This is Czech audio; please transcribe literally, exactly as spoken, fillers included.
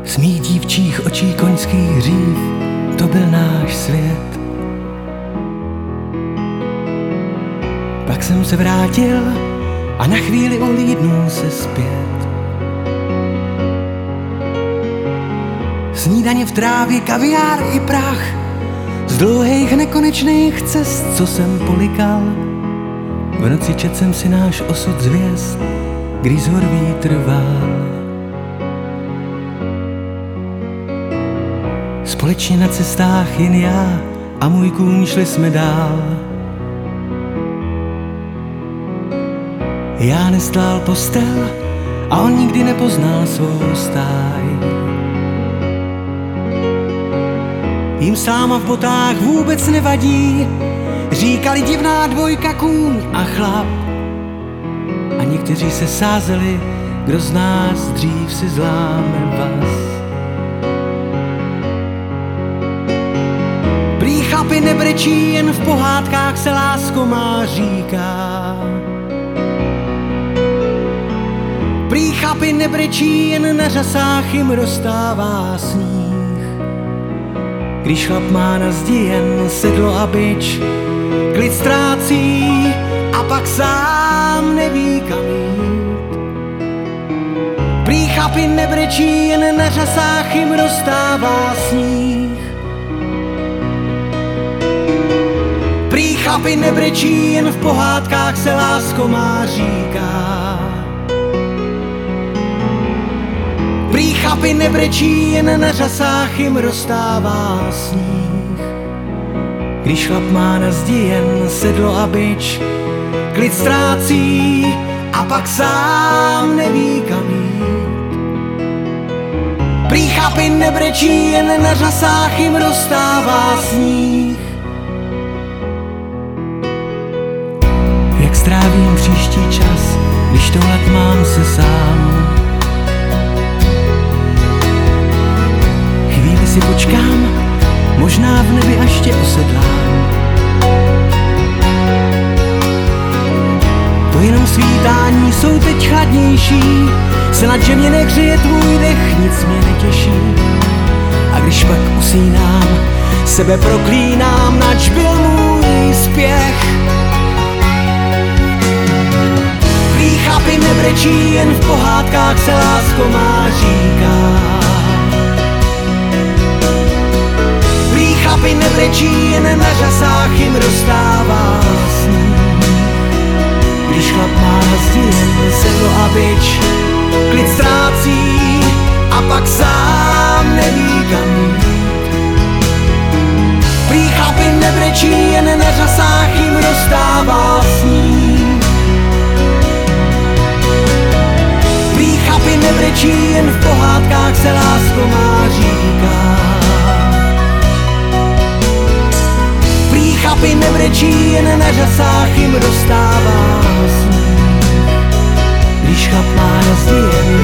Z mých dívčích očí koňských hřív, to byl náš svět. Pak jsem se vrátil a na chvíli ohlídnul se zpět. Snídaně v trávě, kaviár i prach, z dlouhých nekonečných cest, co jsem polikal. V noci četl jsem si náš osud z hvězd, když z hor vítr vál. Společně na cestách jen já a můj kůň, šli jsme dál. Já nestlal postel a on nikdy nepoznal svou stáj. Jim sáma v botách vůbec nevadí, říkali divná dvojka, kůň a chlap. A někteří se sázeli, kdo z nás dřív si zláme vaz. Prý chlapi nebrečí, jen v pohádkách se lásko má říká. Prý chlapi nebrečí, jen na řasách jim roztává sníh. Když chlap má na zdi jen sedlo a bič, klid ztrácí a pak sám neví kam jít. Prý chlapi nebrečí, jen na řasách jim roztává sníh. Prý chlapi nebrečí, jen v pohádkách se lásko má říká. Prý chlapi nebrečí, jen na řasách jim roztává sníh. Když chlap má na zdi jen sedlo a bič, klid ztrácí a pak sám neví kam jít. Prý chlapi nebrečí, jen na řasách jim roztává sníh. Jak strávím příští čas, když toulat mám se sám. Chvíli si počkám, možná v nebi až tě osedlám. To jenom svítání jsou teď chladnější, snad že mě nehřeje tvůj dech, nic mě netěší. A když pak usínám, sebe proklínám, nač byl můj spěch. Prý chlapi nebrečí, jen v pohádkách se lásko má říká. Prý chlapi nebrečí, jen na řasách jim roztává sníh. Když chlap má na zdi jen sedlo a bič, klid ztrácí a pak sám neví kam jít. Prý chlapi nebrečí, jen na řasách jim roztává sníh. Prý chlapi nebrečí, jen v pohádkách se lásko má říká. Prý chlapi nebrečí, jen na řasách jim roztává sníh. Když chlap má na zdi jen